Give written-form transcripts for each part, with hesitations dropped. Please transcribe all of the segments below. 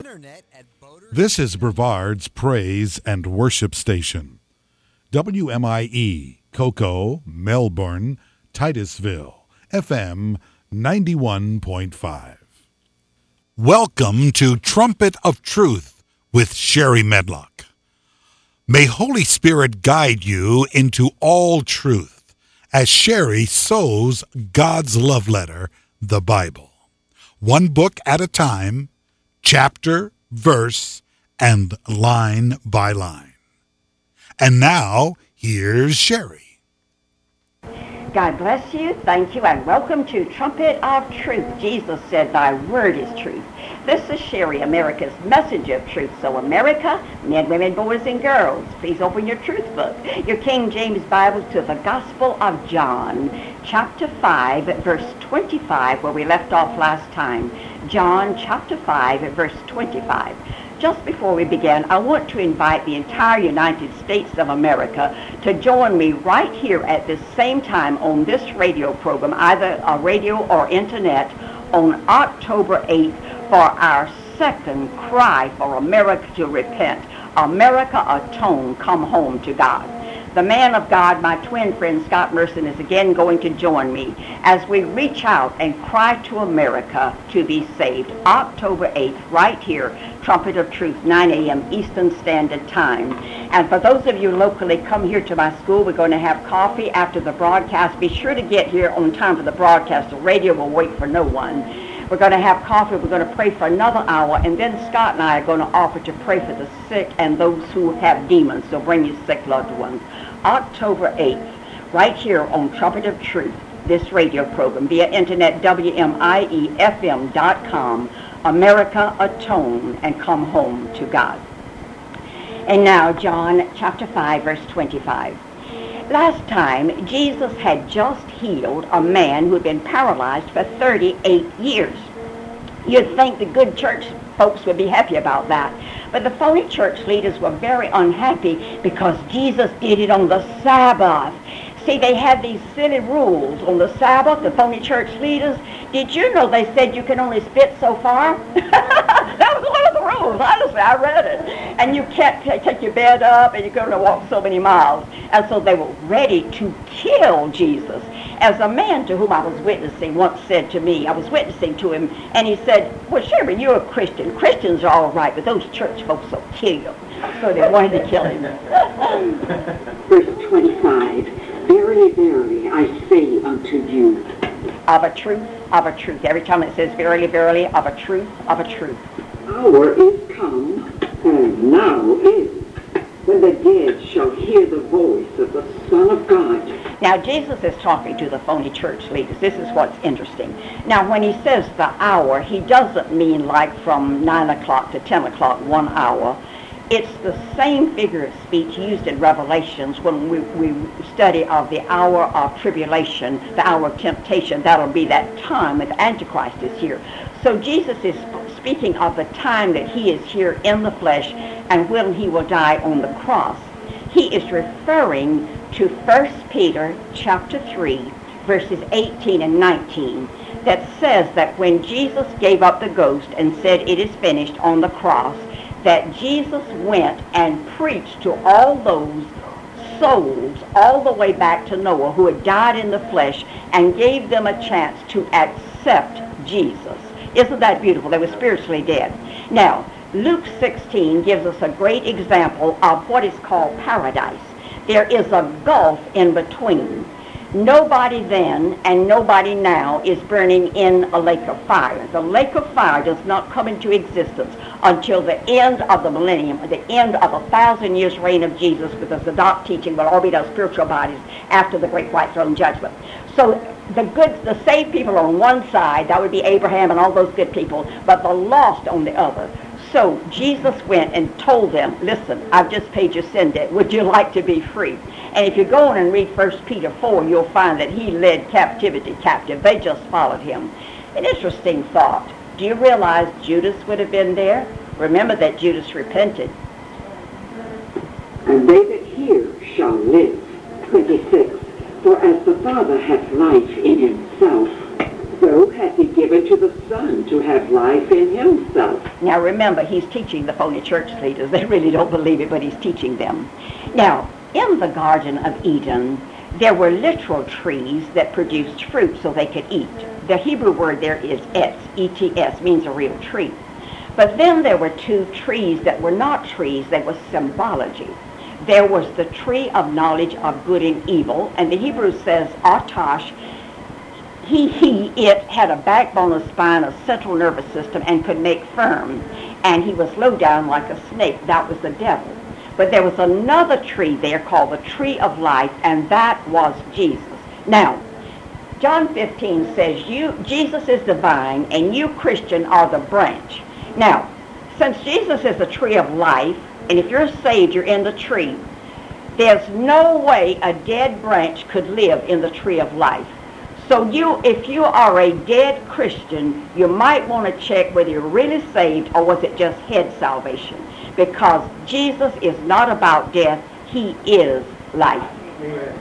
This is Brevard's Praise and Worship Station. WMIE, Cocoa, Melbourne, Titusville, FM 91.5. Welcome to Trumpet of Truth with Sherry Medlock. May Holy Spirit guide you into all truth as Sherry sows God's love letter, the Bible. One book at a time, chapter, verse, and line by line. And now, here's Sherry. God bless you, thank you, and welcome to Trumpet of Truth. Jesus said, "Thy word is truth." This is Sherry, America's messenger of truth. So America, men, women, boys, and girls, please open your truth book, your King James Bible, to the Gospel of John, chapter 5, verse 25, where we left off last time. John chapter 5, verse 25. Just before we begin, I want to invite the entire United States of America to join me right here at this same time on this radio program, either a radio or internet, on October 8th for our second cry for America to repent. America, atone, come home to God. The man of God, my twin friend Scott Merson, is again going to join me as we reach out and cry to America to be saved. October 8th, right here, Trumpet of Truth, 9 a.m. Eastern Standard Time. And for those of you locally, come here to my school. We're going to have coffee after the broadcast. Be sure to get here on time for the broadcast. The radio will wait for no one. We're going to have coffee. We're going to pray for another hour. And then Scott and I are going to offer to pray for the sick and those who have demons. So bring your sick loved ones. October 8th, right here on Trumpet of Truth, this radio program, via internet, WMIEFM.com. America, atone, and come home to God. And now, John chapter 5, verse 25. Last time, Jesus had just healed a man who had been paralyzed for 38 years. You'd think the good church folks would be happy about that. But the phony church leaders were very unhappy because Jesus did it on the Sabbath. See, they had these silly rules on the Sabbath, the phony church leaders. Did you know they said you can only spit so far? That was one of the rules. Honestly, I read it. And you can't take your bed up, and you're going to walk so many miles. And so they were ready to kill Jesus. As a man to whom I was witnessing once said to me, I was witnessing to him, and he said, "Well, Sherry, you're a Christian. Christians are all right, but those church folks will kill you." So they wanted to kill him. Verse 25, "Verily, verily, I say unto you." Of a truth, of a truth. Every time it says verily, verily, of a truth, of a truth. "Hour is come, and now is, when the dead shall hear the voice of the Son of God." Now, Jesus is talking to the phony church leaders. This is what's interesting. Now, when he says the hour, he doesn't mean like from 9 o'clock to 10 o'clock, 1 hour. It's the same figure of speech used in Revelations when we study of the hour of tribulation, the hour of temptation. That'll be that time when the Antichrist is here. So Jesus is speaking of the time that he is here in the flesh and when he will die on the cross. He is referring to 1 Peter chapter 3, verses 18 and 19, that says that when Jesus gave up the ghost and said, "It is finished," on the cross, that Jesus went and preached to all those souls all the way back to Noah who had died in the flesh and gave them a chance to accept Jesus. Isn't that beautiful? They were spiritually dead. Now, Luke 16 gives us a great example of what is called paradise. There is a gulf in between. Nobody then and nobody now is burning in a lake of fire. The lake of fire does not come into existence until the end of the millennium, the end of 1,000 years reign of Jesus, with the Zadok teaching will all be those spiritual bodies after the great white throne judgment. So the saved people on one side, that would be Abraham and all those good people, but the lost on the other. So Jesus went and told them, "Listen, I've just paid your sin debt. Would you like to be free?" And if you go on and read 1 Peter 4, you'll find that he led captivity captive. They just followed him. An interesting thought. Do you realize Judas would have been there? Remember that Judas repented. "And they that hear shall live." 26, "For as the Father hath life in himself, So has he given to the Son to have life in himself. Now remember, he's teaching the phony church leaders. They really don't believe it, but he's teaching them. Now, in the Garden of Eden, there were literal trees that produced fruit so they could eat. The Hebrew word there is etz, E-T-S, means a real tree. But then there were two trees that were not trees, they were symbology. There was the tree of knowledge of good and evil, and the Hebrew says, Artash, it had a backbone, a spine, a central nervous system, and could make firm. And he was low down like a snake. That was the devil. But there was another tree there called the tree of life, and that was Jesus. Now, John 15 says, Jesus is the vine, and you, Christian, are the branch. Now, since Jesus is the tree of life, and if you're saved, you're in the tree, there's no way a dead branch could live in the tree of life. So if you are a dead Christian, you might want to check whether you're really saved or was it just head salvation. Because Jesus is not about death, he is life. Amen.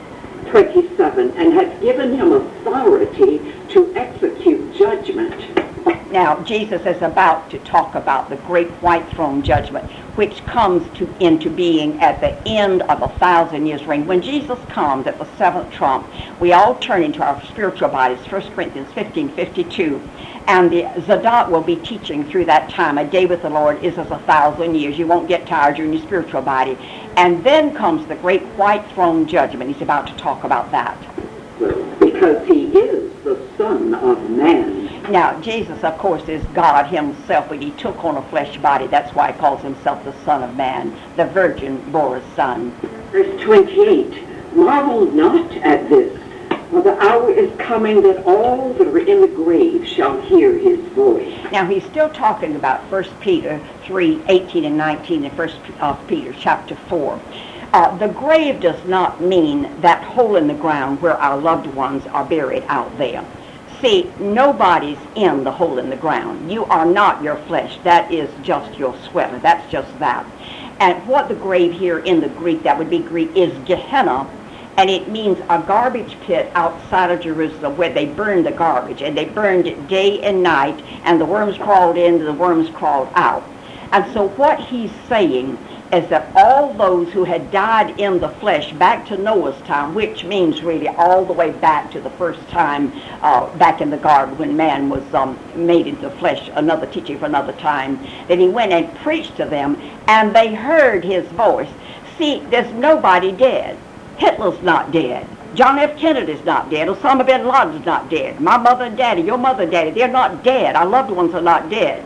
27, and has given him authority to execute judgment. Now, Jesus is about to talk about the great white throne judgment, which comes into being at the end of 1,000 years reign. When Jesus comes at the seventh trump, we all turn into our spiritual bodies, 1 Corinthians 15:52. And the Zadok will be teaching through that time. A day with the Lord is as 1,000 years. You won't get tired. You're in your spiritual body. And then comes the great white throne judgment. He's about to talk about that. Because he is the Son of Man. Now, Jesus, of course, is God himself, but he took on a flesh body. That's why he calls himself the Son of Man. The Virgin bore a son. Verse 28, marvel not at this, for the hour is coming that all that are in the grave shall hear his voice. Now, he's still talking about 1 Peter 3:18 and 19 and 1 Peter chapter 4. The grave does not mean that hole in the ground where our loved ones are buried out there. See, nobody's in the hole in the ground. You are not your flesh. That is just your sweater. That's just that. And what the grave here in the Greek, that would be Greek, is Gehenna. And it means a garbage pit outside of Jerusalem where they burned the garbage. And they burned it day and night. And the worms crawled in and the worms crawled out. And so what he's saying is that all those who had died in the flesh back to Noah's time, which means really all the way back to the first time back in the garden when man was made into flesh, another teaching for another time, then he went and preached to them, and they heard his voice. See, there's nobody dead. Hitler's not dead. John F. Kennedy's not dead. Osama bin Laden's not dead. My mother and daddy, your mother and daddy, they're not dead. Our loved ones are not dead.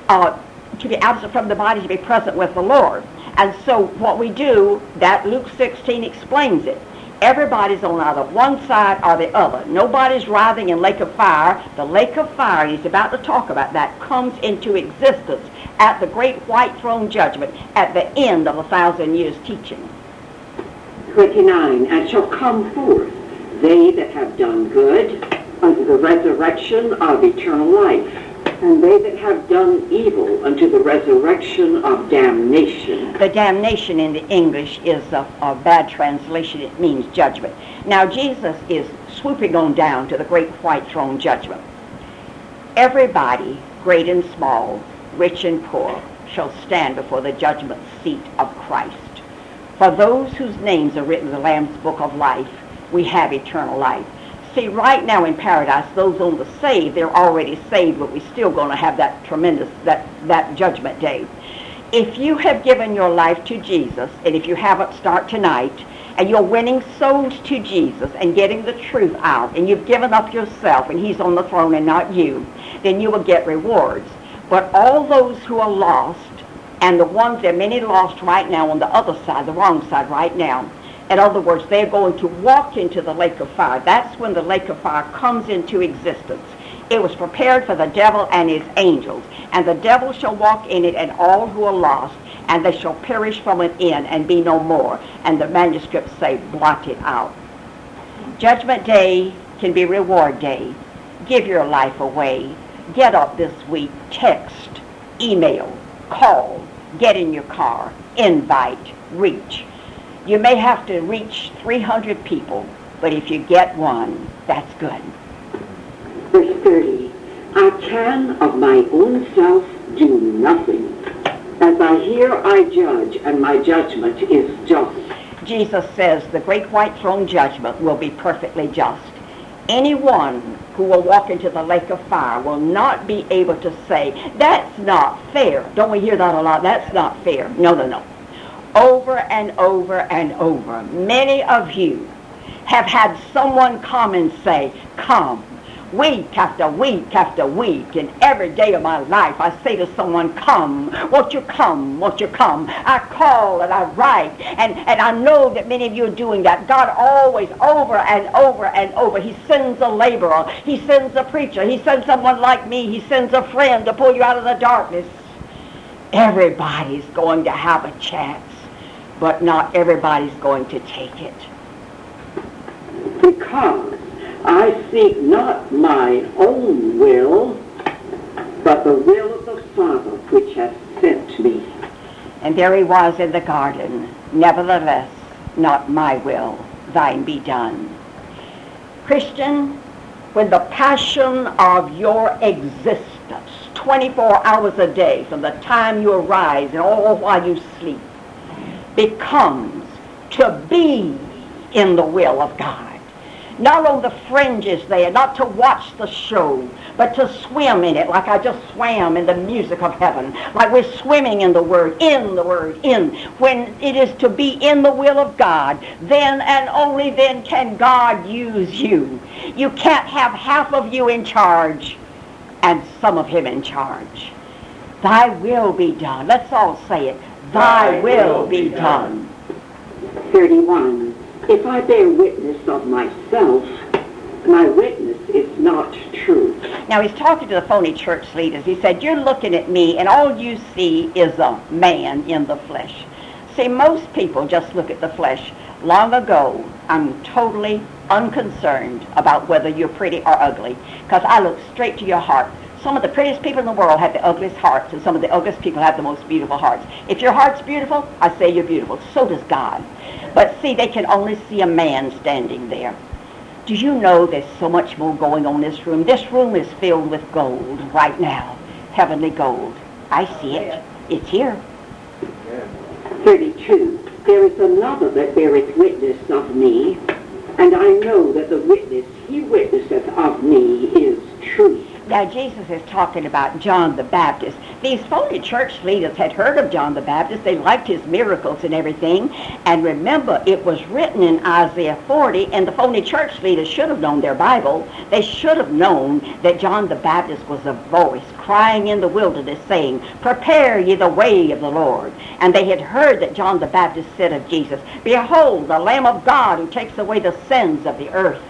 To be absent from the body, to be present with the Lord. And so what we do, that Luke 16 explains it. Everybody's on either one side or the other. Nobody's writhing in lake of fire. The lake of fire, he's about to talk about that, comes into existence at the great white throne judgment at the end of 1,000 years teaching. 29, and shall come forth they that have done good unto the resurrection of eternal life, and they that have done evil unto the resurrection of damnation. The damnation in the English is a bad translation. It means judgment. Now Jesus is swooping on down to the great white throne judgment. Everybody, great and small, rich and poor, shall stand before the judgment seat of Christ. For those whose names are written in the Lamb's book of life, we have eternal life. See, right now in paradise, those on the saved, they're already saved, but we're still going to have that tremendous, that judgment day. If you have given your life to Jesus, and if you haven't, start tonight, and you're winning souls to Jesus and getting the truth out, and you've given up yourself, and he's on the throne and not you, then you will get rewards. But all those who are lost, and the ones, there are many lost right now on the other side, the wrong side right now. In other words, they're going to walk into the lake of fire. That's when the lake of fire comes into existence. It was prepared for the devil and his angels. And the devil shall walk in it and all who are lost, and they shall perish from within and be no more. And the manuscripts say, blotted out. Judgment day can be reward day. Give your life away. Get up this week. Text, email, call, get in your car, invite, reach. You may have to reach 300 people, but if you get one, that's good. Verse can of my own self do nothing. As I hear, I judge, and my judgment is just. Jesus says the great white throne judgment will be perfectly just. Anyone who will walk into the lake of fire will not be able to say, that's not fair. Don't we hear that a lot? That's not fair. No, no, no. Over and over and over, many of you have had someone come and say, come. Week after week after week, and every day of my life I say to someone, come, won't you come, won't you come? I call and I write, and I know that many of you are doing that. God always, over and over and over, He sends a laborer, He sends a preacher, He sends someone like me, He sends a friend to pull you out of the darkness. Everybody's going to have a chance, but not everybody's going to take it. Because I seek not my own will, but the will of the Father which hath sent me. And there He was in the garden. Nevertheless, not my will, thine be done. Christian, when the passion of your existence, 24 hours a day, from the time you arise and all while you sleep, becomes to be in the will of God. Not on the fringes there, not to watch the show, but to swim in it like I just swam in the music of heaven, like we're swimming in the Word, in. When it is to be in the will of God, then and only then can God use you. You can't have half of you in charge and some of Him in charge. Thy will be done. Let's all say it. Thy will be done. 31. If I bear witness of myself, my witness is not true. Now he's talking to the phony church leaders. He said, you're looking at me and all you see is a man in the flesh. See, most people just look at the flesh. Long ago, I'm totally unconcerned about whether you're pretty or ugly, because I look straight to your heart. Some of the prettiest people in the world have the ugliest hearts, and some of the ugliest people have the most beautiful hearts. If your heart's beautiful, I say you're beautiful. So does God. But see, they can only see a man standing there. Do you know there's so much more going on in this room? This room is filled with gold right now, heavenly gold. I see it. It's here. 32. There is another that beareth witness of me, and I know that the witness he witnesseth of me is true. Now, Jesus is talking about John the Baptist. These phony church leaders had heard of John the Baptist. They liked his miracles and everything. And remember, it was written in Isaiah 40, and the phony church leaders should have known their Bible. They should have known that John the Baptist was a voice crying in the wilderness, saying, prepare ye the way of the Lord. And they had heard that John the Baptist said of Jesus, behold, the Lamb of God who takes away the sins of the earth.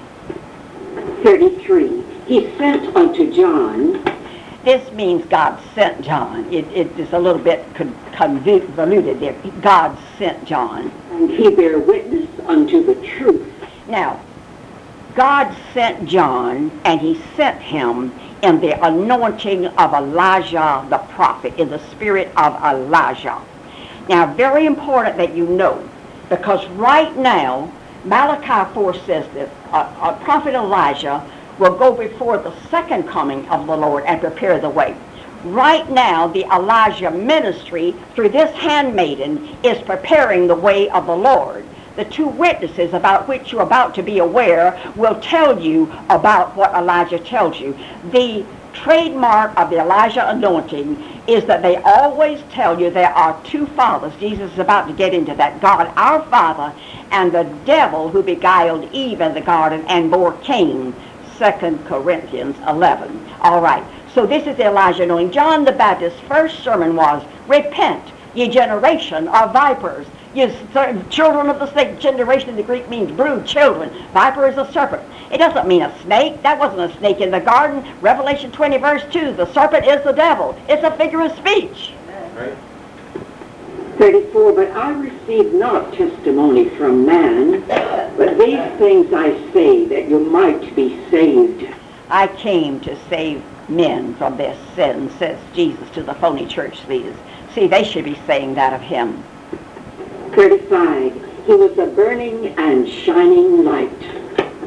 33. He sent unto John. This means God sent John. It is a little bit convoluted there. God sent John. And he bare witness unto the truth. Now, God sent John, and He sent him in the anointing of Elijah the prophet, in the spirit of Elijah. Now, very important that you know, because right now, Malachi 4 says that prophet Elijah will go before the second coming of the Lord and prepare the way. Right now, the Elijah ministry, through this handmaiden, is preparing the way of the Lord. The two witnesses about which you're about to be aware will tell you about what Elijah tells you. The trademark of the Elijah anointing is that they always tell you there are two fathers. Jesus is about to get into that. God, our Father, and the devil who beguiled Eve in the garden and bore Cain. 2 Corinthians 11. All right. So this is Elijah knowing. John the Baptist's first sermon was, repent, ye generation of vipers. Ye children of the snake. Generation in the Greek means brood, children. Viper is a serpent. It doesn't mean a snake. That wasn't a snake in the garden. Revelation 20 verse 2, the serpent is the devil. It's a figure of speech. Right. 34, but I receive not testimony from man, but these things I say, that you might be saved. I came to save men from their sins, says Jesus to the phony church leaders. See, they should be saying that of Him. 35, He was a burning and shining light,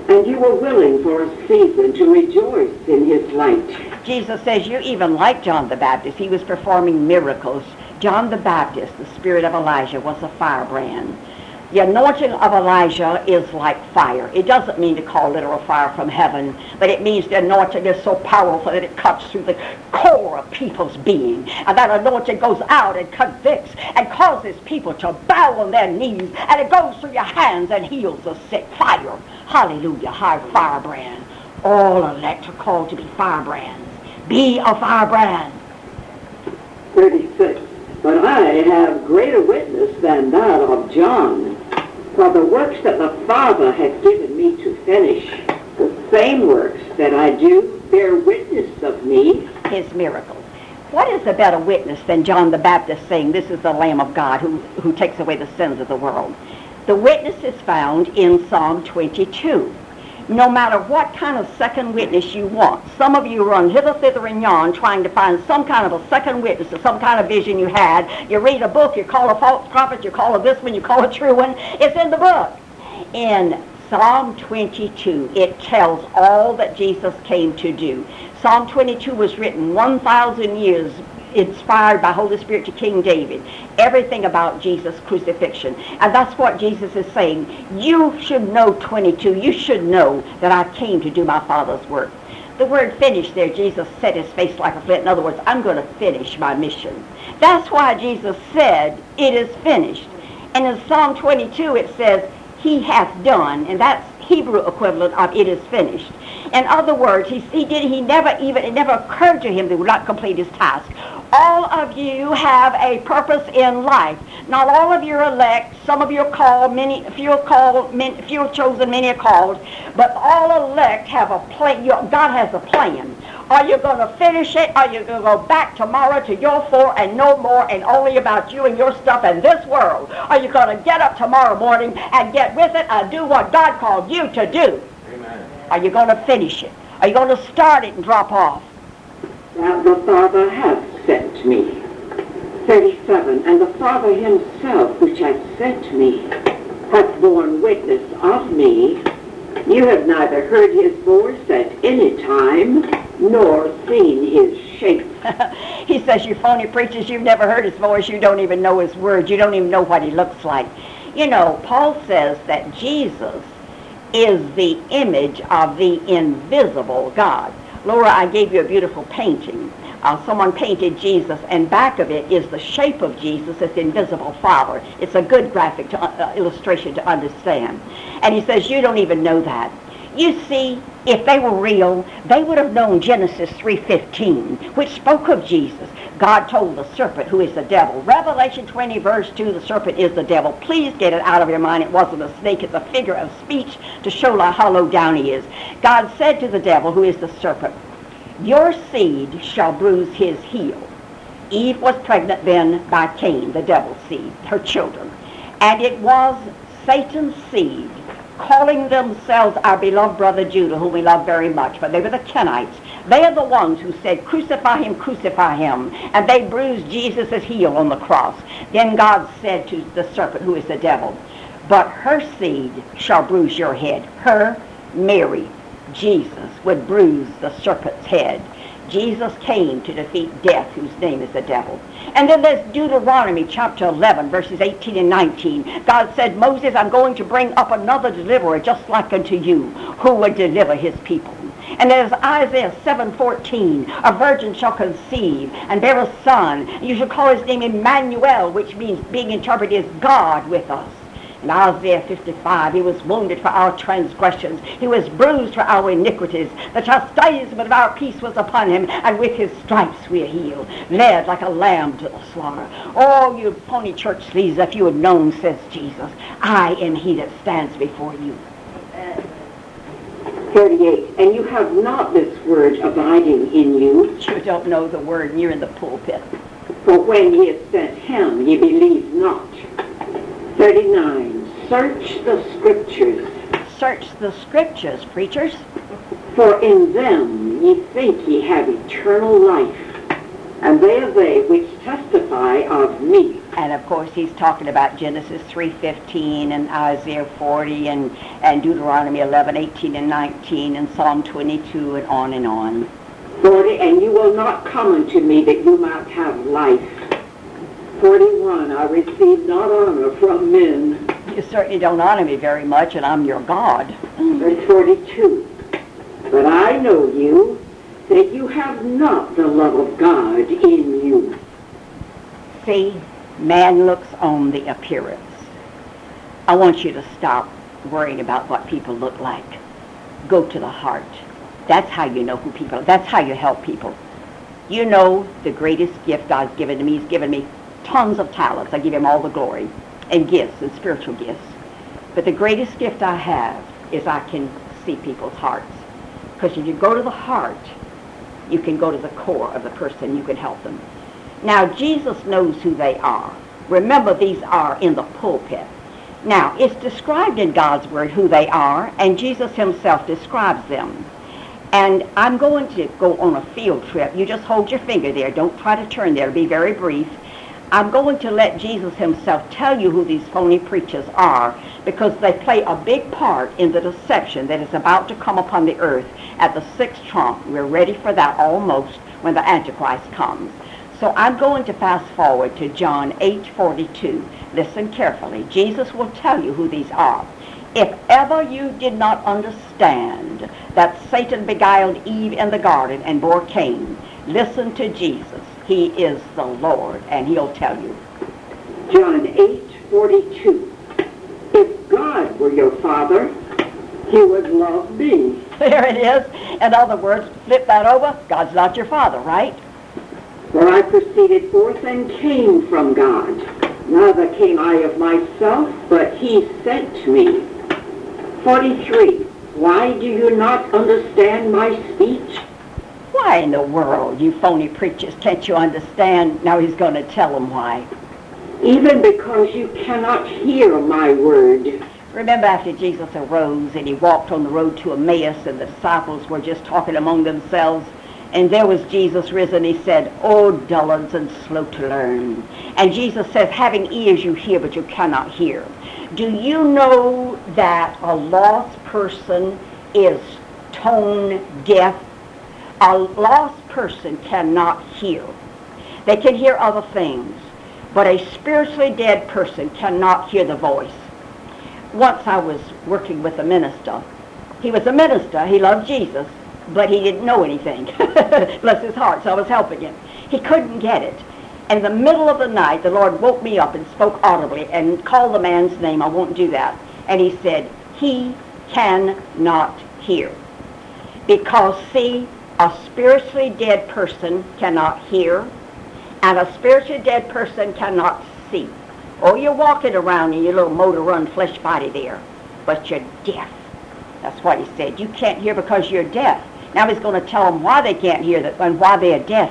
And you were willing for a season to rejoice in his light. Jesus says you're even like John the Baptist. He was performing miracles. John the Baptist, the spirit of Elijah, was a firebrand. The anointing of Elijah is like fire. It doesn't mean to call literal fire from heaven, but it means the anointing is so powerful that it cuts through the core of people's being. And that anointing goes out and convicts and causes people to bow on their knees, and it goes through your hands and heals the sick. Fire. Hallelujah. High firebrand. All elect are called to be firebrands. Be a firebrand. 36. But I have greater witness than that of John. For the works that the Father has given me to finish, the same works that I do bear witness of me. His miracles. What is a better witness than John the Baptist saying, this is the Lamb of God who takes away the sins of the world? The witness is found in Psalm 22. No matter what kind of second witness you want. Some of you run hither, thither, and yon trying to find some kind of a second witness of some kind of vision you had. You read a book, you call a false prophet, you call a this one, you call a true one. It's in the book. In Psalm 22, it tells all that Jesus came to do. Psalm 22 was written 1,000 years inspired by Holy Spirit to King David. Everything about Jesus' crucifixion. And that's what Jesus is saying. You should know 22. You should know that I came to do my Father's work. The word finish there, Jesus set his face like a flint. In other words, I'm going to finish my mission. That's why Jesus said, it is finished. And in Psalm 22 it says, he hath done. And that's Hebrew equivalent of it is finished. In other words, it never occurred to him that he would not complete his task. All of you have a purpose in life. Not all of you are elect. Some of you are called, few are chosen, many are called. But all elect have a plan. God has a plan. Are you going to finish it? Are you going to go back tomorrow to your four and no more and only about you and your stuff and this world? Are you going to get up tomorrow morning and get with it and do what God called you to do? Amen. Are you going to finish it? Are you going to start it and drop off? Now the Father hath sent me. 37. And the Father himself, which hath sent me, hath borne witness of me. You have neither heard his voice at any time, nor seen his shape. He says, you phony preachers, you've never heard his voice. You don't even know his words. You don't even know what he looks like. You know, Paul says that Jesus is the image of the invisible God. Laura, I gave you a beautiful painting. Someone painted Jesus, and back of it is the shape of Jesus as the invisible Father. It's a good graphic illustration to understand. And he says, you don't even know that. You see, if they were real, they would have known Genesis 3:15, which spoke of Jesus. God told the serpent, who is the devil. Revelation 20, verse 2, the serpent is the devil. Please get it out of your mind. It wasn't a snake. It's a figure of speech to show how low down he is. God said to the devil, who is the serpent, your seed shall bruise his heel. Eve was pregnant then by Cain, the devil's seed, her children. And it was Satan's seed, calling themselves our beloved brother Judah, whom we love very much, but they were the Kenites. They are the ones who said, crucify him, crucify him. And they bruised Jesus' heel on the cross. Then God said to the serpent, who is the devil, but her seed shall bruise your head. Her, Mary, Jesus, would bruise the serpent's head. Jesus came to defeat death, whose name is the devil. And then there's Deuteronomy chapter 11, verses 18 and 19. God said, Moses, I'm going to bring up another deliverer just like unto you, who would deliver his people. And there's Isaiah 7:14, a virgin shall conceive and bear a son. You shall call his name Emmanuel, which means, being interpreted, is God with us. In Isaiah 55, he was wounded for our transgressions. He was bruised for our iniquities. The chastisement of our peace was upon him, and with his stripes we are healed. Led like a lamb to the slaughter. Oh, you phony church leaders, if you had known, says Jesus, I am he that stands before you. 38. And you have not this word abiding in you. You don't know the word, and you're in the pulpit. For when ye have sent him, ye believe not. 39. Search the Scriptures. Search the Scriptures, preachers. For in them ye think ye have eternal life, and they are they which testify of me. And of course, he's talking about Genesis 3:15 and Isaiah 40 and Deuteronomy 11:18 and 19 and Psalm 22 and on and on. 40, and you will not come unto me that you might have life. 41, I receive not honor from men. You certainly don't honor me very much, and I'm your God. Verse 42, but I know you, that you have not the love of God in you. See, man looks on the appearance. I want you to stop worrying about what people look like. Go to the heart. That's how you know who people are. That's how you help people. You know the greatest gift God's given to me. He's given me tons of talents. I give him all the glory and gifts and spiritual gifts. But the greatest gift I have is I can see people's hearts. Because if you go to the heart, you can go to the core of the person. You can help them. Now, Jesus knows who they are. Remember, these are in the pulpit. Now, it's described in God's Word who they are, and Jesus himself describes them. And I'm going to go on a field trip. You just hold your finger there. Don't try to turn there. It'll be very brief. I'm going to let Jesus himself tell you who these phony preachers are, because they play a big part in the deception that is about to come upon the earth at the sixth trump. We're ready for that almost when the Antichrist comes. So I'm going to fast forward to John 8:42. Listen carefully. Jesus will tell you who these are. If ever you did not understand that Satan beguiled Eve in the garden and bore Cain, listen to Jesus. He is the Lord, and he'll tell you. John 8:42. If God were your father, he would love me. There it is. In other words, flip that over. God's not your father, right? For I proceeded forth and came from God. Neither came I of myself, but he sent me. 43. Why do you not understand my speech? Why in the world, you phony preachers, can't you understand? Now he's going to tell them why. Even because you cannot hear my word. Remember after Jesus arose and he walked on the road to Emmaus and the disciples were just talking among themselves, and there was Jesus risen. He said, "O dullards and slow to learn." And Jesus says, having ears you hear, but you cannot hear. Do you know that a lost person is tone deaf? A lost person cannot hear. They can hear other things, but a spiritually dead person cannot hear the voice. Once I was working with a minister. He was a minister. He loved Jesus, but he didn't know anything. Bless his heart, so I was helping him. He couldn't get it. And in the middle of the night, the Lord woke me up and spoke audibly and called the man's name. I won't do that. And he said, he cannot hear. Because, see, a spiritually dead person cannot hear, and a spiritually dead person cannot see. Oh, you're walking around in your little motor-run flesh body there, but you're deaf. That's what he said. You can't hear because you're deaf. Now he's going to tell them why they can't hear that and why they are deaf.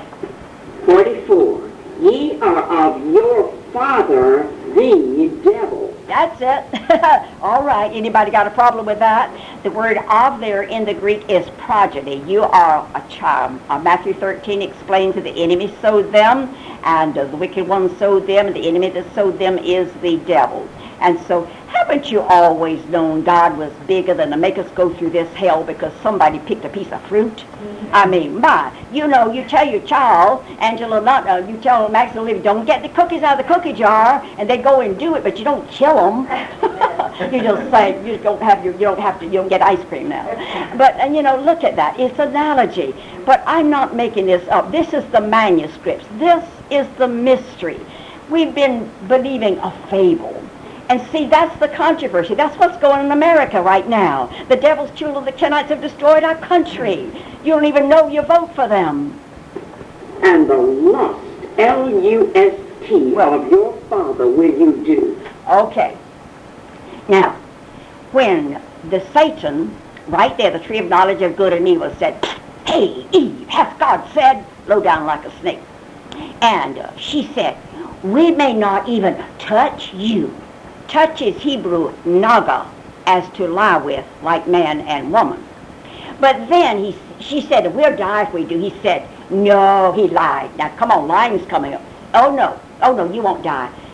44. Ye are of your father, the devil. That's it. All right. Anybody got a problem with that? The word "of" there in the Greek is progeny. You are a child. Matthew 13 explains that the enemy sowed them, and the wicked one sowed them, and the enemy that sowed them is the devil. And so, haven't you always known God was bigger than to make us go through this hell because somebody picked a piece of fruit? Mm-hmm. I mean, you know, you tell your child, Angela, you tell Max and Olivia, don't get the cookies out of the cookie jar, and they go and do it, but you don't kill them. You just say you don't get ice cream now. But look at that. It's analogy. But I'm not making this up. This is the manuscripts. This is the mystery. We've been believing a fable. And see, that's the controversy. That's what's going on in America right now. The devil's children, the Kenites, have destroyed our country. You don't even know you vote for them. And the lust, L-U-S-T, of your father will you do. Okay. Now, when the Satan, right there, the tree of knowledge of good and evil, said, "Hey, Eve, hath God said," low down like a snake. And she said, "We may not even touch you." Touch is Hebrew naga, as to lie with, like man and woman. But then she said, "We'll die if we do." He said, "No," he lied. Now come on, lying's coming up. Oh no, you won't die.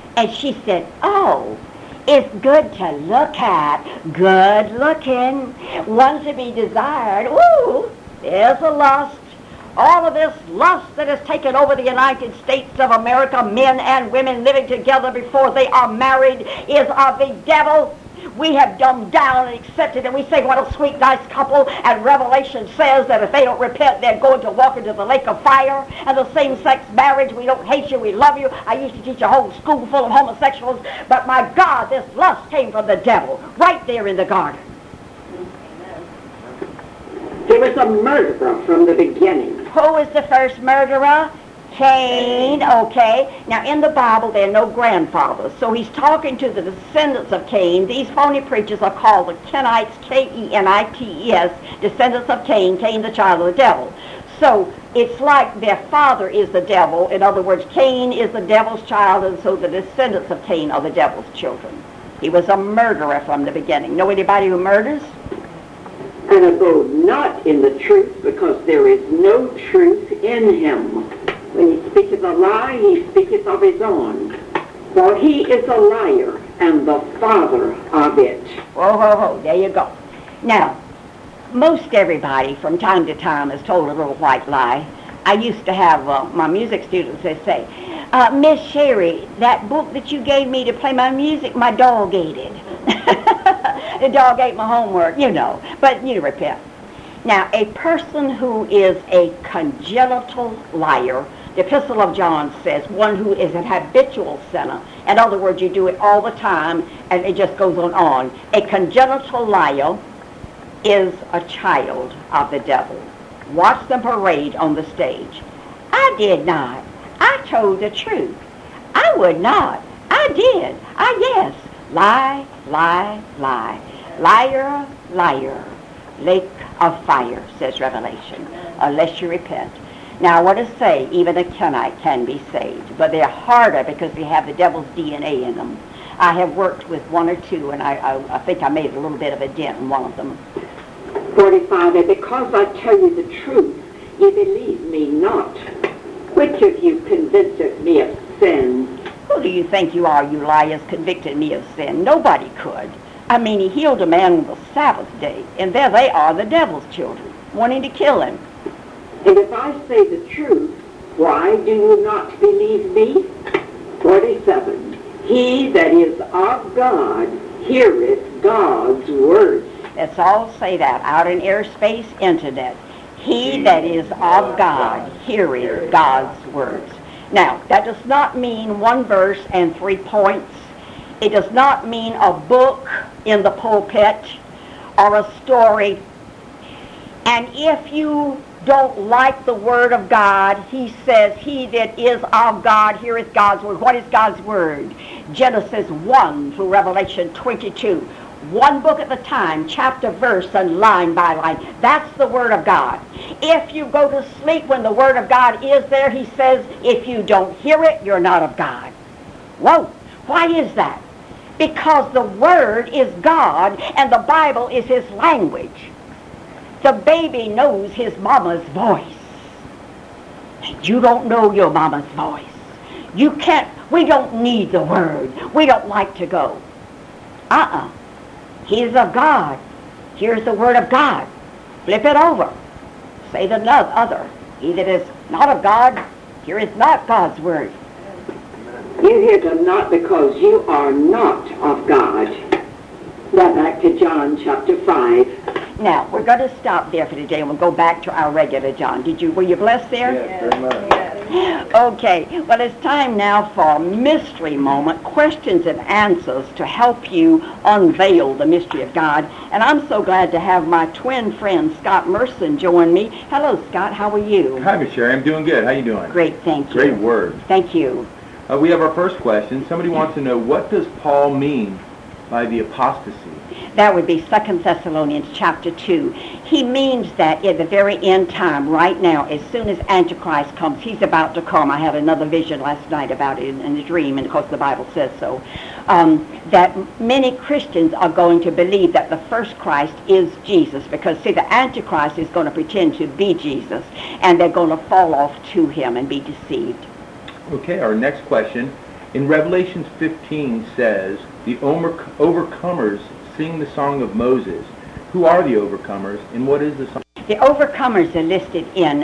And she said, oh, it's good to look at, good looking, one to be desired. Ooh, there's a lust. All of this lust that has taken over the United States of America, men and women living together before they are married, is of the devil. We have dumbed down and accepted, and we say, what a sweet, nice couple. And Revelation says that if they don't repent, they're going to walk into the lake of fire. And the same-sex marriage, we don't hate you, we love you. I used to teach a whole school full of homosexuals, but my God, this lust came from the devil, right there in the garden. He was a murderer from the beginning. Who is the first murderer? Cain, okay. Now, in the Bible, there are no grandfathers. So he's talking to the descendants of Cain. These phony preachers are called the Kenites, K-E-N-I-T-E-S, descendants of Cain, Cain the child of the devil. So it's like their father is the devil. In other words, Cain is the devil's child, and so the descendants of Cain are the devil's children. He was a murderer from the beginning. Know anybody who murders? And abode not in the truth, because there is no truth in him. When he speaketh a lie, he speaketh of his own. For he is a liar, and the father of it. Whoa, whoa, whoa, there you go. Now, most everybody from time to time has told a little white lie. I used to have my music students, they say, Miss Sherry, that book that you gave me to play my music, my dog ate it. The dog ate my homework, you know, but you repent. Now, a person who is a congenital liar, the Epistle of John says, one who is an habitual sinner. In other words, you do it all the time, and it just goes on. A congenital liar is a child of the devil. Watch the parade on the stage. I did not. I told the truth. I would not. I did. Yes. Lie, lie, lie. Liar, liar. Lake of fire, says Revelation, unless you repent. Now, I want to say, even a Kenite can be saved, but they're harder because they have the devil's DNA in them. I have worked with one or two, and I think I made a little bit of a dent in one of them. 45, and because I tell you the truth, ye believe me not. Which of you convinceth me of sin? Who do you think you are, you liars, convicted me of sin? Nobody could. I mean, he healed a man on the Sabbath day, and there they are, the devil's children, wanting to kill him. And if I say the truth, why do you not believe me? 47. He that is of God heareth God's words. Let's all say that out in airspace, internet. He that is of God heareth God's words. Now, that does not mean one verse and 3 points. It does not mean a book in the pulpit or a story. And if you don't like the word of God, he says, he that is of God heareth God's word. What is God's word? Genesis 1 through Revelation 22. One book at a time, chapter, verse, and line by line. That's the word of God. If you go to sleep when the word of God is there, he says, if you don't hear it, you're not of God. Whoa! Why is that? Because the word is God, and the Bible is his language. The baby knows his mama's voice. And you don't know your mama's voice. You can't, we don't need the word. We don't like to go. He is of God. Here's the word of God. Flip it over. Say the other. He that is not of God, here is not God's word. You hear them not because you are not of God. Now back to John chapter 5. Now, we're going to stop there for today, and we'll go back to our regular John. Were you blessed there? Yes, very much. Okay, well, it's time now for a mystery moment, questions and answers to help you unveil the mystery of God. And I'm so glad to have my twin friend, Scott Merson, join me. Hello, Scott. How are you? Hi, Miss Sherry. I'm doing good. How you doing? Great, thank you. Great word. Thank you. We have our first question. Somebody wants to know, what does Paul mean by the apostasy? That would be 2 Thessalonians chapter 2. He means that at the very end time, right now, as soon as Antichrist comes, he's about to come. I had another vision last night about it in a dream, and of course the Bible says so, that many Christians are going to believe that the first Christ is Jesus, because, see, the Antichrist is going to pretend to be Jesus, and they're going to fall off to him and be deceived. Okay, our next question In Revelation 15 says, the overcomers sing the song of Moses. Who are the overcomers, and what is the song? The overcomers are listed in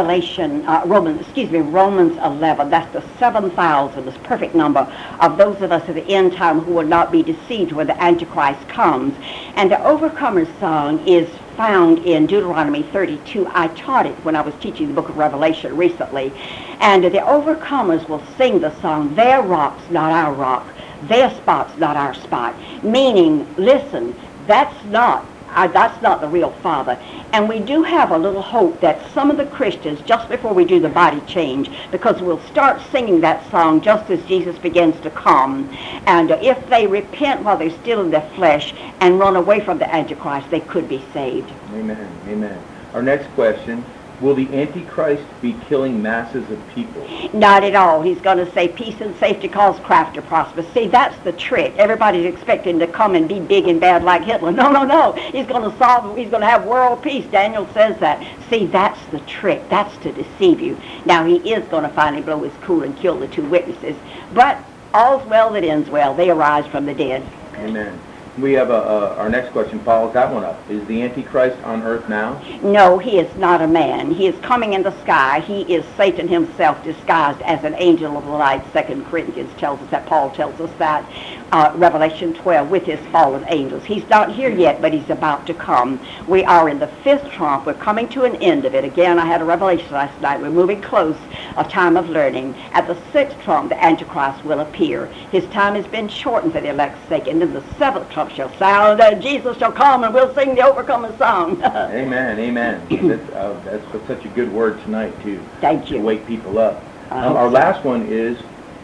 Romans 11. That's the 7,000, this perfect number of those of us at the end time who will not be deceived when the Antichrist comes. And the overcomers song is found in Deuteronomy 32. I taught it when I was teaching the book of Revelation recently. And the overcomers will sing the song, their rock's not our rock, their spot's not our spot. Meaning, listen, that's not the real Father. And we do have a little hope that some of the Christians, just before we do the body change, because we'll start singing that song just as Jesus begins to come, and if they repent while they're still in their flesh and run away from the Antichrist, they could be saved. Amen. Amen. Our next question, will the Antichrist be killing masses of people? Not at all. He's going to say peace and safety cause craft to prosper. See, that's the trick. Everybody's expecting to come and be big and bad like Hitler. No. He's going to have world peace. Daniel says that. See, that's the trick. That's to deceive you. Now, he is going to finally blow his cool and kill the two witnesses. But all's well that ends well. They arise from the dead. Amen. We have our next question follows that one up. Is the Antichrist on earth now? No, he is not a man. He is coming in the sky. He is Satan himself disguised as an angel of the light. 2 Corinthians tells us that. Paul tells us that. Revelation 12 with his fallen angels. He's not here yet, but he's about to come. We are in the 5th trump. We're coming to an end of it. Again, I had a revelation last night. We're moving close, a time of learning. At the 6th trump, the Antichrist will appear. His time has been shortened for the elect's sake. And then the 7th trump shall sound, and Jesus shall come, and we'll sing the overcomer song. Amen. That's such a good word tonight, too. Thank you. To wake people up. Our last one is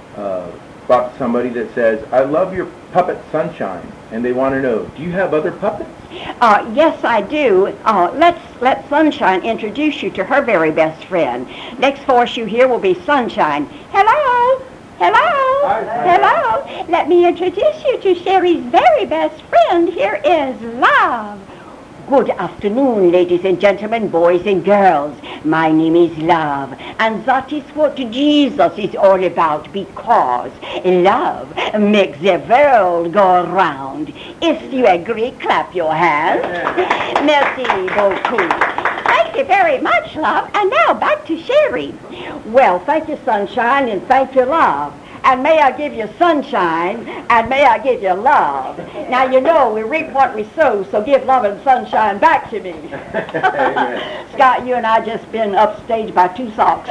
about somebody that says, I love your puppet Sunshine, and they want to know, do you have other puppets? Yes, I do. Let Sunshine introduce you to her very best friend. Next voice you hear will be Sunshine. Hello. Hi. Hello. Let me introduce you to Sherry's very best friend. Here is Love. Good afternoon, ladies and gentlemen, boys and girls. My name is Love, and that is what Jesus is all about, because love makes the world go round. If you agree, clap your hands. Merci beaucoup. Thank you very much, Love. And now back to Sherry. Well, thank you, Sunshine, and thank you, Love. And may I give you sunshine, and may I give you love. Now, you know, we reap what we sow, so give love and sunshine back to me. Scott, you and I just been upstaged by 2 socks.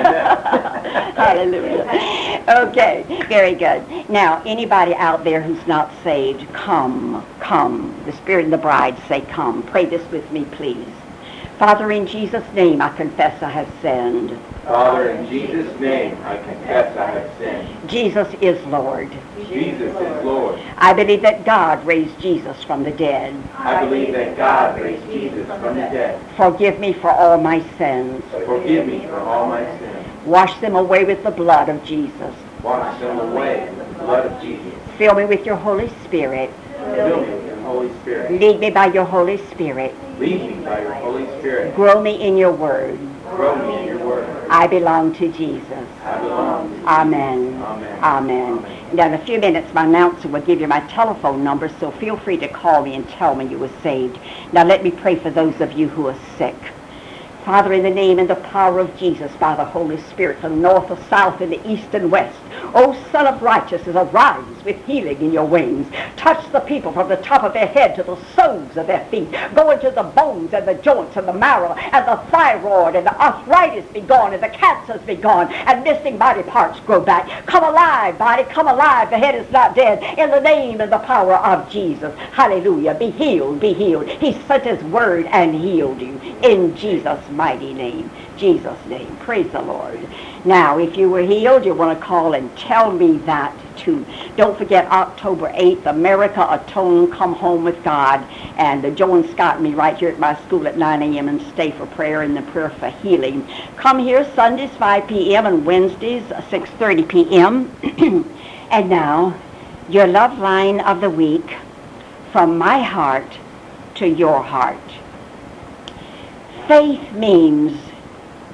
Yeah. Hallelujah. Okay, very good. Now, anybody out there who's not saved, come. The Spirit and the bride say come. Pray this with me, please. Father, in Jesus' name, I confess I have sinned. Father, in Jesus' name, I confess I have sinned. Jesus is Lord. Jesus is Lord. I believe that God raised Jesus from the dead. I believe that God raised Jesus from the dead. Forgive me for all my sins. Forgive me for all my sins. Wash them away with the blood of Jesus. Wash them away with the blood of Jesus. Fill me with your Holy Spirit. Fill me with your Holy Spirit. Lead me by your Holy Spirit. Lead me by your Holy Spirit. Grow me in your word. Grow me in your word. I belong to Jesus. I belong to Jesus. Amen. Amen. Amen. Now, in a few minutes, my announcer will give you my telephone number, so feel free to call me and tell me you were saved. Now, let me pray for those of you who are sick. Father, in the name and the power of Jesus, by the Holy Spirit, from the north, the south, and the east and west, O Son of Righteousness, arise with healing in your wings. Touch the people from the top of their head to the soles of their feet. Go into the bones and the joints and the marrow, and the thyroid and the arthritis be gone, and the cancers be gone, and missing body parts grow back. Come alive, body, come alive. The head is not dead. In the name and the power of Jesus. Hallelujah. Be healed, be healed. He sent his word and healed you. In Jesus' mighty name. Jesus' name. Praise the Lord. Now, if you were healed, you want to call and tell me that too. Don't forget October 8th, America Atone, Come Home with God. And Joe and Scott and me right here at my school at 9 a.m. and stay for prayer and the prayer for healing. Come here Sundays 5 p.m. and Wednesdays 6:30 p.m. And now, your love line of the week, from my heart to your heart. Faith means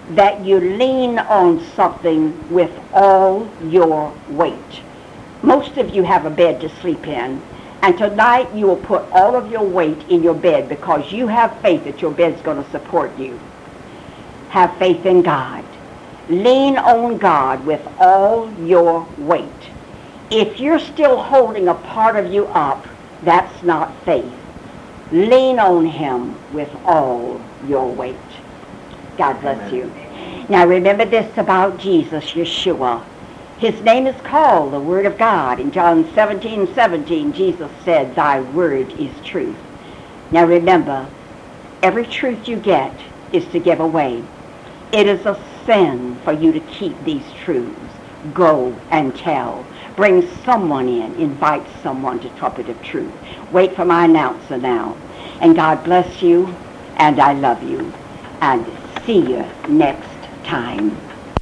that you lean on something with all your weight. Most of you have a bed to sleep in, and tonight you will put all of your weight in your bed because you have faith that your bed's going to support you. Have faith in God. Lean on God with all your weight. If you're still holding a part of you up, that's not faith. Lean on Him with all your weight. God bless you. Now remember this about Jesus, Yeshua. His name is called the Word of God. In John 17:17, Jesus said, "Thy word is truth." Now remember, every truth you get is to give away. It is a sin for you to keep these truths. Go and tell. Bring someone in. Invite someone to trumpet of truth. Wait for my announcer now. And God bless you, and I love you. And see you next time.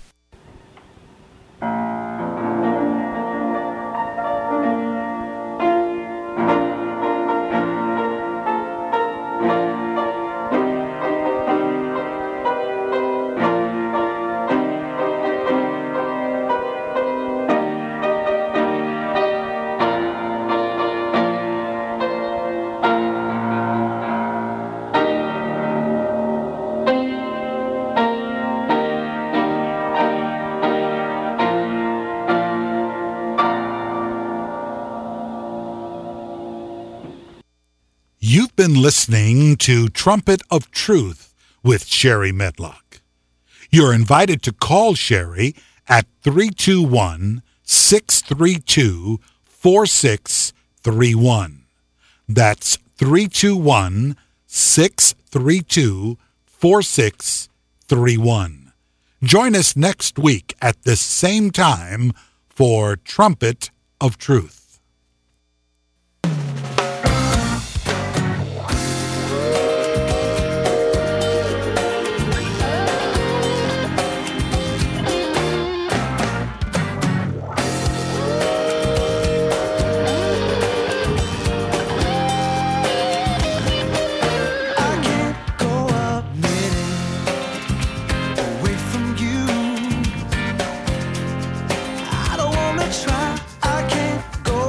You've been listening to Trumpet of Truth with Sherry Medlock. You're invited to call Sherry at 321-632-4631. That's 321-632-4631. Join us next week at this same time for Trumpet of Truth. Try, I can't go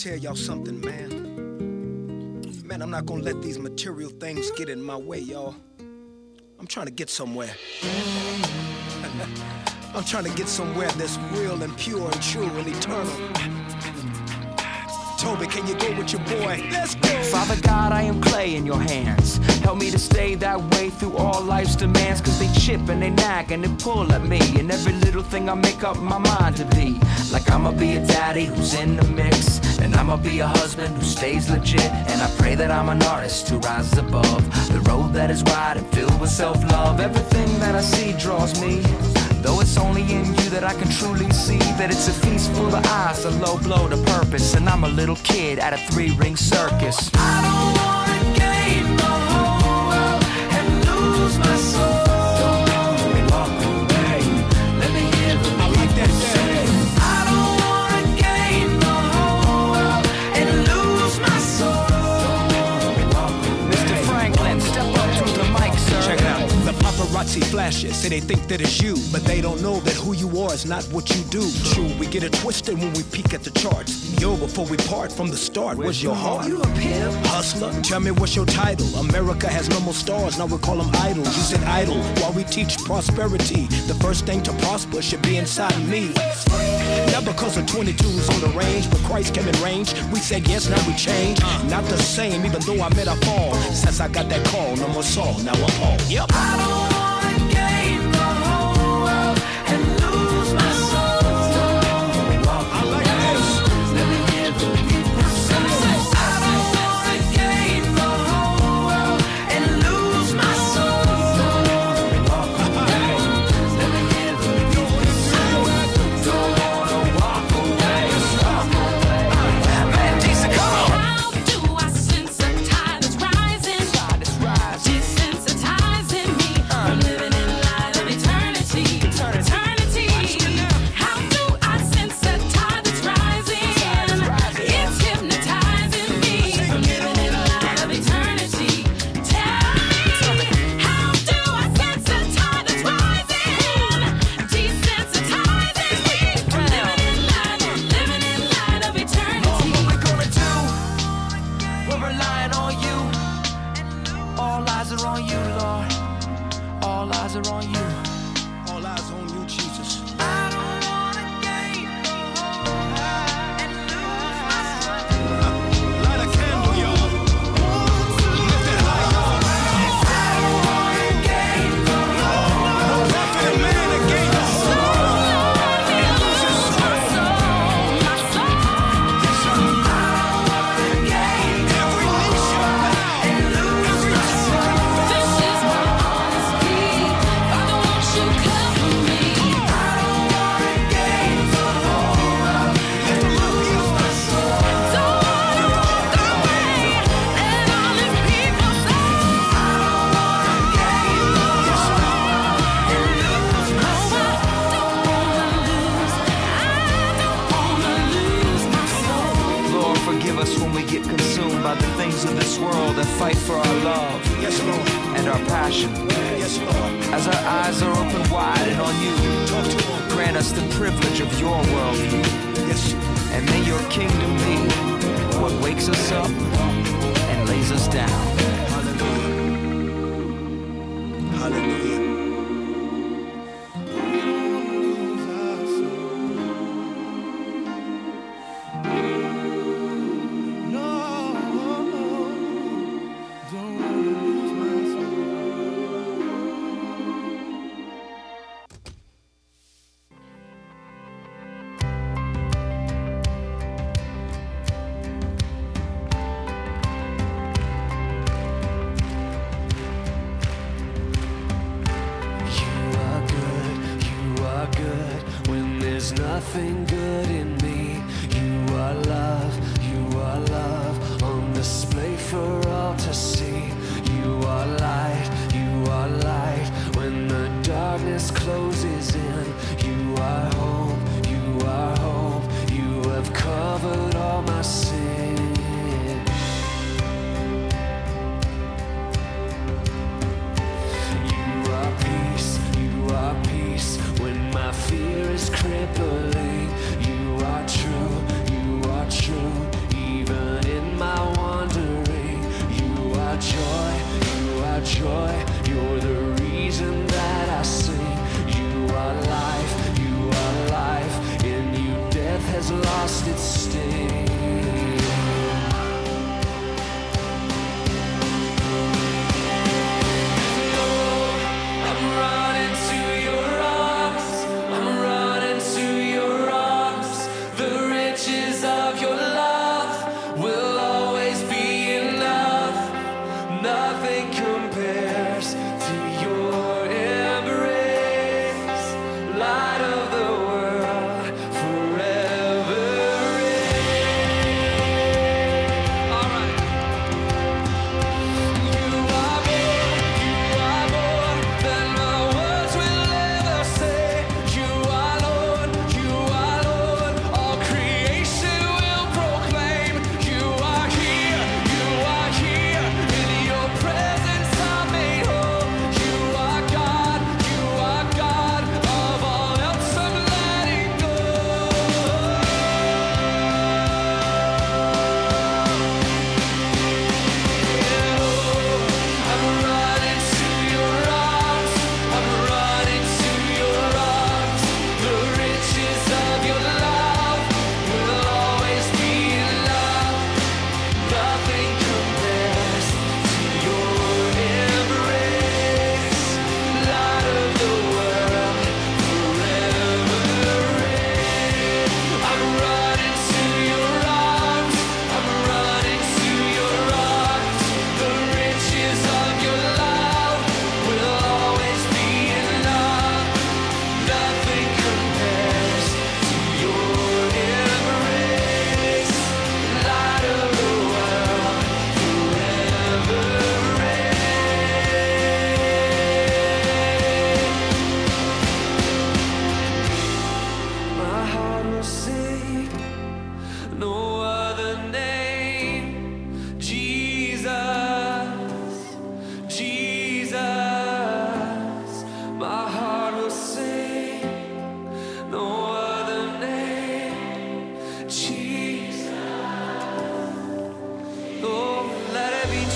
tell y'all something, man. Man, I'm not gonna let these material things get in my way, y'all. I'm trying to get somewhere. I'm trying to get somewhere that's real and pure and true and eternal. Toby, can you go with your boy? Let's go! Father God, I am clay in your hands. Help me to stay that way through all life's demands. Cause they chip and they nag and they pull at me. And every little thing I make up my mind to be. Like I'ma be a daddy who's in the mix. And I'ma be a husband who stays legit. And I pray that I'm an artist who rises above the road that is wide and filled with self-love. Everything that I see draws me. Though it's only in you that I can truly see that it's a feast full of eyes, a low blow to purpose. And I'm a little kid at a 3-ring circus. I don't wanna gain the whole world and lose my soul. Don't walk away, let me hear the people say. I don't wanna gain the whole world and lose my soul. Don't walk away. Mr. Franklin, step up to the mic, sir. Check it out. The paparazzi flashes, say they think that it's you, but they don't know that who you are is not what you do. True, we get it twisted when we peek at the charts. Yo, before we part from the start, where's your heart? You a pimp? Hustler, tell me what's your title? America has no more stars, now we call them idols. You said idle, while we teach prosperity. The first thing to prosper should be inside me. Not because of 22s on the range, but Christ came in range. We said yes, now we change. Not the same, even though I met a fall. Since I got that call, no more Saul, now I'm Paul. Yep. I don't wanna gain the whole world and lose my soul. I like this. Let me hear the people say. I don't wanna gain the whole world and lose my soul. Let me hear the people say. Don't wanna walk away. Man, Jason, come on. How do I sense a tide that's rising? Desensitizing me from living in light of eternity. How do I sense a tide that's rising? It's hypnotizing me from living in light of eternity. Tell me, how do I sense a tide that's rising? Desensitizing me from living in light of eternity. What we gonna do? We're relying on you. All eyes are on you, Lord. All eyes are on you. All eyes on you, Jesus. I don't wanna gain the whole world and lose my soul. Light a candle, y'all. Lift it high, y'all. I don't wanna gain the whole world. Prophet and man that gave the whole every knee shall bow. Every tongue This is my honest plea. Father, won't you cover me? I don't wanna gain the whole world and lose my soul. Don't wanna walk away. Let all these people say, I don't wanna gain the whole world and lose my soul. Lord, forgive us when we get consumed by the things of this world that fight for our love Yes, Lord. and our passion. Yes, Lord. As our eyes are open wide and on you, Talk to him. grant us the privilege of your worldview. Yes. And may your kingdom be what wakes us up and lays us down. Hallelujah. Hallelujah.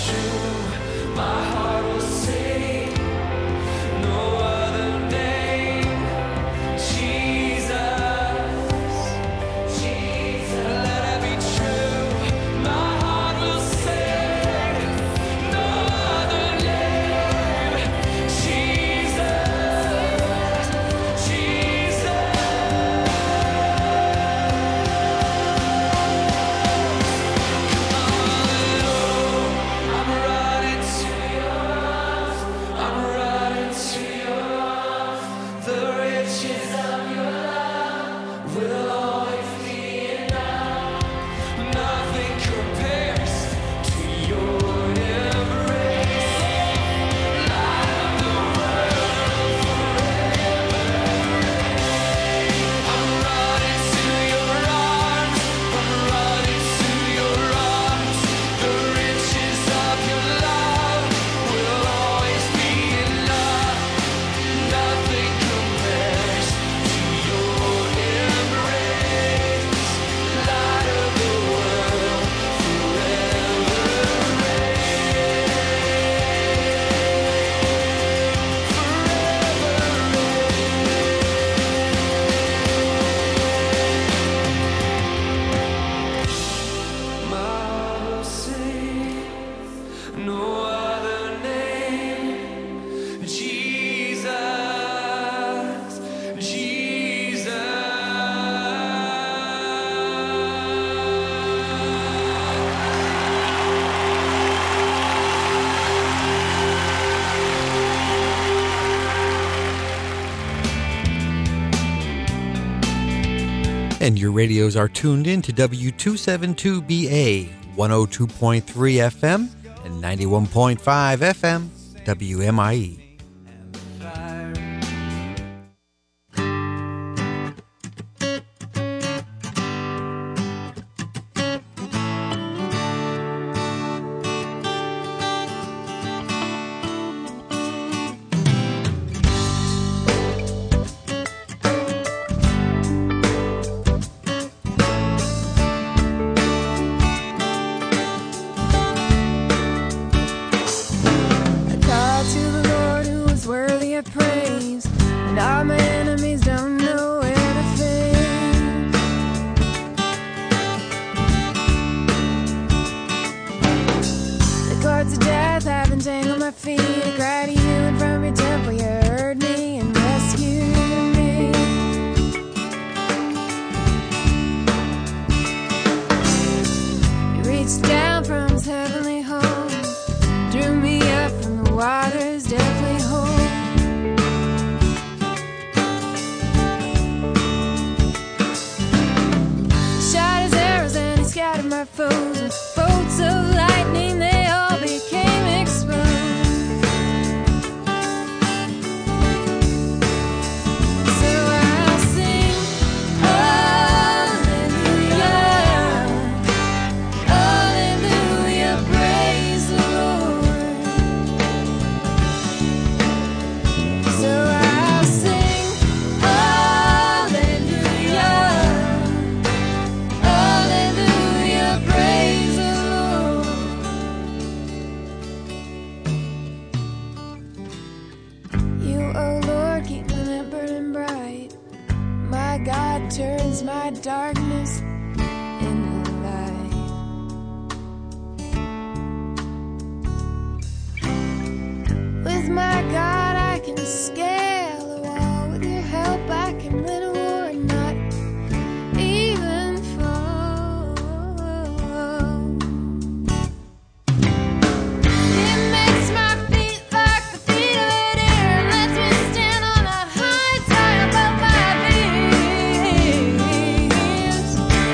true, my heart will sing. No other name, Jesus, Jesus. Let it be true, my heart will sing. No other name, Jesus, Jesus. I'm running to your arms. I'm running to your arms. The riches of your love will always be enough. Nothing compares to your embrace. Light of the world forever. I'm running to your arms. I'm running to your arms. The riches of your love will always be enough. Nothing compares to your embrace. Light of the world my heart will sing. No other name, Jesus, Jesus. And your radios are tuned in to W272BA 102.3 FM and 91.5 FM WMIE. I call to the Lord who is worthy of praise, and all my enemies don't know where to face. The cords of death have entangled my feet. I cry to you, and from your temple you heard me and rescued me. You reached down from his heavenly home, drew me up from the waters deathly hold. He shot his arrows and he scattered my foes. With bolts of lightning they all became exposed. So I'll sing hallelujah, hallelujah, praise the Lord. So I'll sing hallelujah, hallelujah, praise the Lord. You, oh Lord, keep my lamp burning bright. My God turns my darkness into light. With my God I can scale a wall. With your help I can win a war and not even fall. It makes my feet like the feet of a deer and lets me stand on a high tower above my fears.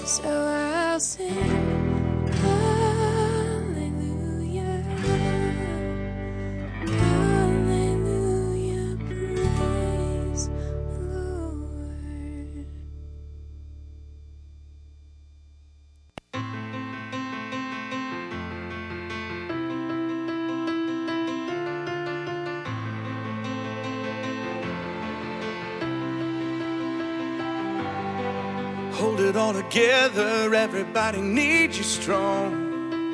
So I'll sing hallelujah, hallelujah, praise the Lord. Hold it all together, everybody needs you strong.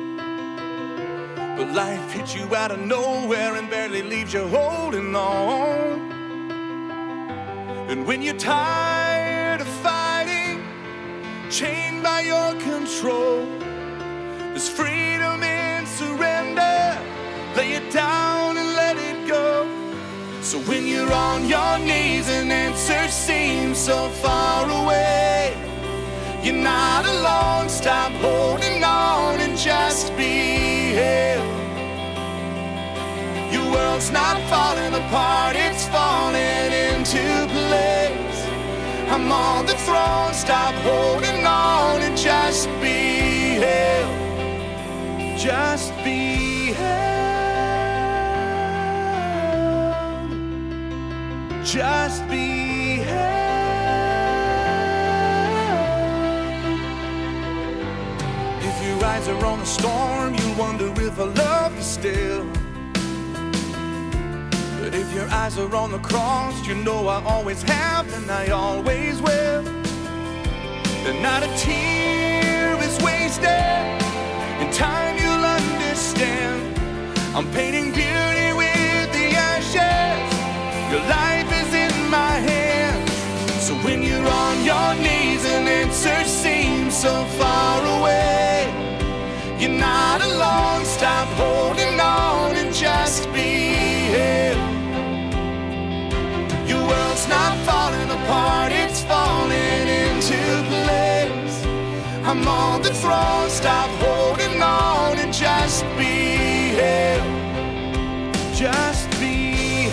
But life hits you out of nowhere and barely leaves you holding on. And when you're tired of fighting, chained by your control, there's freedom in surrender. Lay it down and let it go. So when you're on your knees and answers seem so far away, you're not alone. Stop holding on and just be held. Your world's not falling apart, it's falling into place. I'm on the throne. Stop holding on and just be held. Just be held. Just be held. Your eyes are on the storm, you wonder if I love you still. But if your eyes are on the cross, you know I always have and I always will. Then not a tear is wasted. In time you'll understand. I'm painting beauty with the ashes. Your life is in my hands. So when you're on your knees and answers seem so far away, you're not alone. Stop holding on and just be held. Your world's not falling apart, it's falling into place. I'm on the throne. Stop holding on and just be held. Just be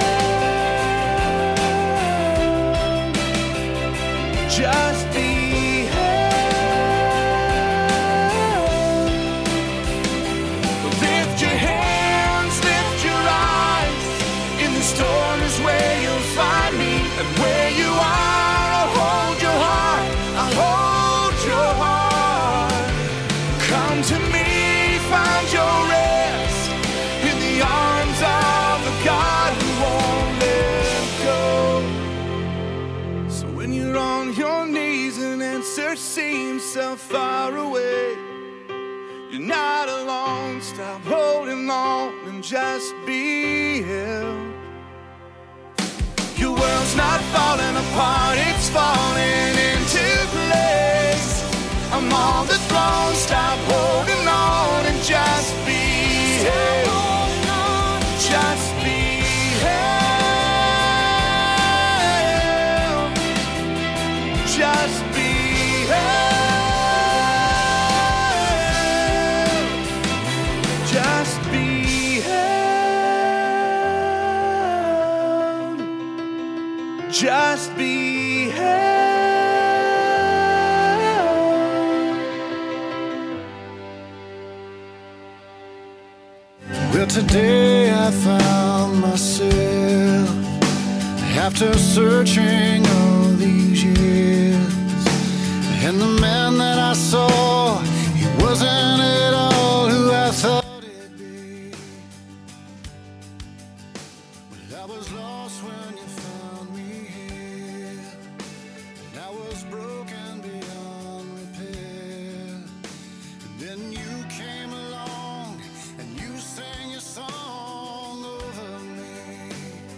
held. Just be storm is where you'll find me, and where you are, I'll hold your heart, I'll hold your heart. Come to me, find your rest in the arms of the God who won't let go. So when you're on your knees and answers seem so far away, you're not alone. Stop holding on and just be held. Your world's not falling apart, it's falling into place. I'm on the throne. Stop holding on and just be held. Just be held. Just be held. Just be held. Just be held. Well, today I found myself, after searching all these years, and the man that I saw, he wasn't at all who I thought he'd be. Well, I was lost when you found me here, and I was broken beyond repair. And then you came along and you sang your song over me.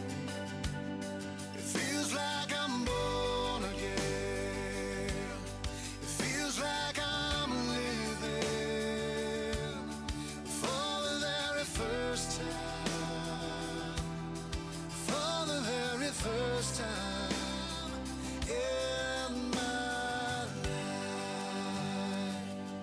It feels like I'm born again. It feels like I'm living for the very first time. For the very first time in my life.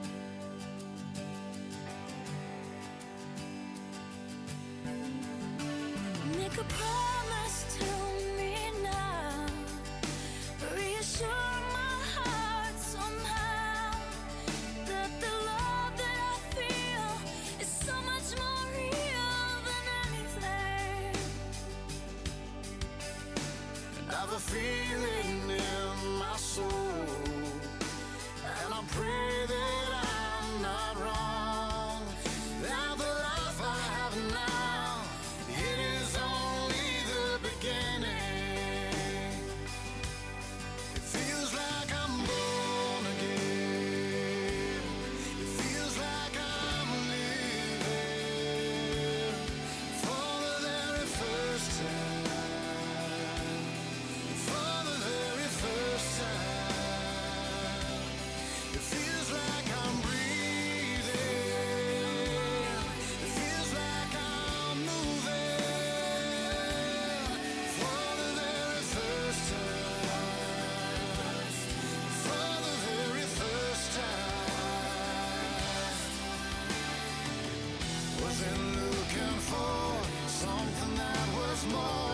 Make a promise to me now. Reassure my heart somehow. been looking for something that was more